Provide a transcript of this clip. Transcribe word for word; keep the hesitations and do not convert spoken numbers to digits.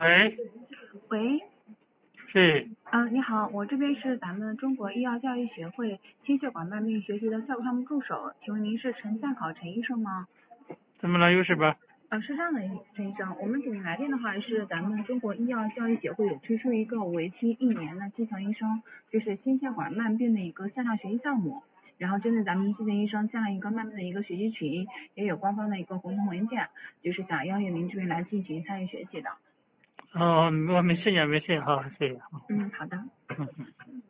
喂， 喂， 是， 啊，你好，我这边是咱们中国医药教育协会心血管慢病学习的校务项目助手，请问您是陈夏考陈医生吗？ 怎么了？有事吧？ 呃，是这样的，陈医生，我们给您来电的话是咱们中国医药教育协会有推出一个为期一年的基层医生就是心血管慢病的一个线上学习项目，然后针对咱们基层医生建了一个慢病的一个学习群，也有官方的一个活动文件，就是想邀请您这边来进行参与学习的。 哦，我没事呀，没事，好，谢谢。 嗯，好的。 嗯嗯。